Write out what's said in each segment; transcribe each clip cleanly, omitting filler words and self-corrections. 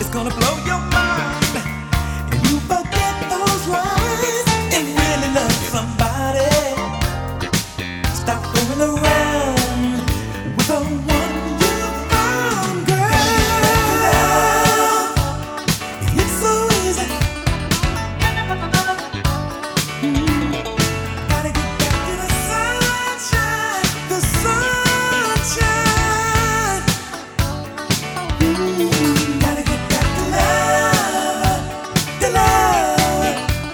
gonna blow your mind. And you forget those lines and really love somebody. Stop fooling around with the one you found, girl. It's so easy. Gotta get back to the sunshine, the sunshine. Gotta get back to love, the love.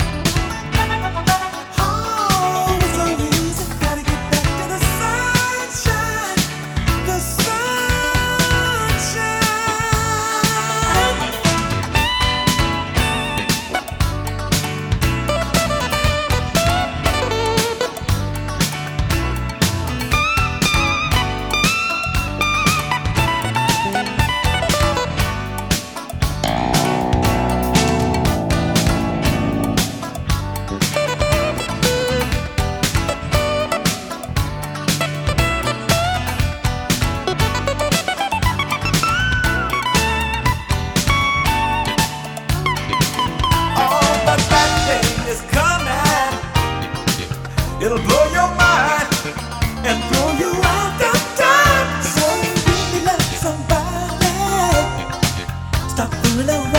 Oh, it's so easy. Gotta get back to the sunshine, the sunshine. But that day is coming. It'll blow your mind and throw you out of time. So you really love somebody. Stop fooling around.